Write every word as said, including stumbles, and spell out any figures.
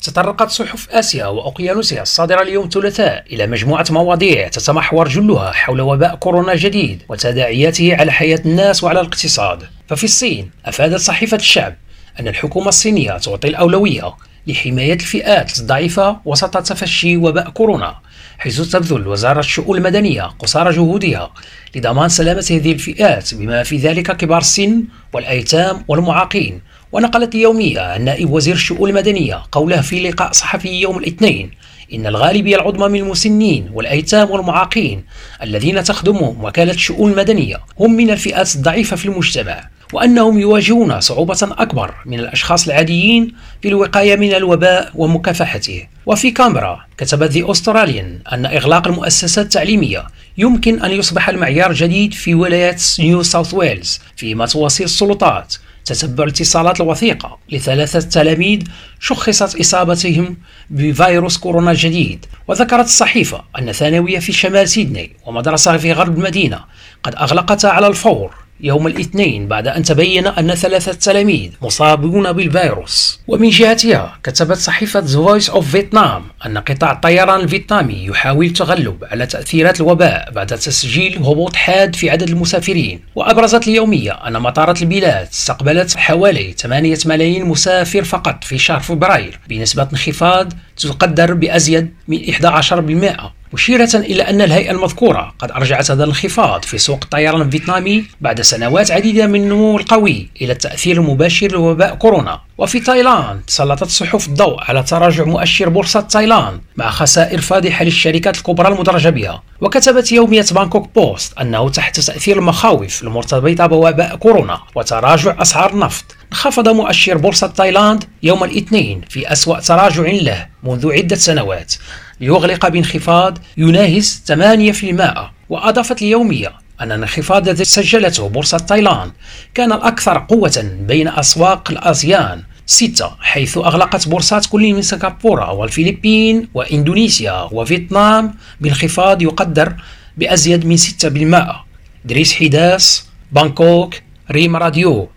تطرقت صحف آسيا وأقيانوسها الصادرة اليوم الثلاثاء إلى مجموعة مواضيع تتمحور جلها حول وباء كورونا جديد وتداعياته على حياة الناس وعلى الاقتصاد. ففي الصين أفادت صحيفة الشعب أن الحكومة الصينية تعطي الأولوية لحماية الفئات الضعيفة وسط تفشي وباء كورونا، حيث تبذل وزارة الشؤون المدنية قصارى جهودها لضمان سلامة هذه الفئات بما في ذلك كبار السن والأيتام والمعاقين. ونقلت اليومية عن نائب وزير الشؤون المدنية قوله في لقاء صحفي يوم الاثنين إن الغالبية العظمى من المسنين والأيتام والمعاقين الذين تخدمهم وكالة الشؤون المدنية هم من الفئات الضعيفة في المجتمع، وأنهم يواجهون صعوبة أكبر من الأشخاص العاديين في الوقاية من الوباء ومكافحته. وفي كامبرا كتبت The Australian أن إغلاق المؤسسات التعليمية يمكن أن يصبح المعيار الجديد في ولاية نيو ساوث ويلز، فيما تواصل السلطات تتبع الاتصالات الوثيقة لثلاثة تلاميذ شخصت إصابتهم بفيروس كورونا الجديد. وذكرت الصحيفة أن ثانوية في شمال سيدني ومدرسة في غرب المدينة قد أغلقتا على الفور يوم الاثنين بعد أن تبين أن ثلاثة تلاميذ مصابون بالفيروس. ومن جهتها كتبت صحيفة The Voice of Vietnam أن قطاع الطيران الفيتنامي يحاول التغلب على تأثيرات الوباء بعد تسجيل هبوط حاد في عدد المسافرين. وأبرزت اليومية أن مطارات البلاد استقبلت حوالي ثمانية ملايين مسافر فقط في شهر فبراير بنسبة انخفاض تقدر بأزيد من إحدى عشرة بالمئة، مشيرة إلى أن الهيئة المذكورة قد أرجعت هذا الانخفاض في سوق الطيران الفيتنامي بعد سنوات عديدة من النمو القوي إلى التأثير المباشر لوباء كورونا. وفي تايلاند سلطت الصحف الضوء على تراجع مؤشر بورصة تايلاند مع خسائر فادحة للشركات الكبرى المدرجة بها. وكتبت يومية بانكوك بوست أنه تحت تأثير المخاوف المرتبطة بوباء كورونا وتراجع أسعار النفط انخفض مؤشر بورصة تايلاند يوم الاثنين في أسوأ تراجع له منذ عدة سنوات ليغلق بانخفاض يناهز ثمانية بالمئة. وأضافت اليومية أن الانخفاض الذي سجلته بورصة تايلاند كان الأكثر قوة بين أسواق الآسيان ستة، حيث أغلقت بورصات كل من سنغافورة والفلبين وإندونيسيا وفيتنام بانخفاض يقدر بأزيد من ستة بالمئة. دريس حداس، بانكوك، ريم راديو.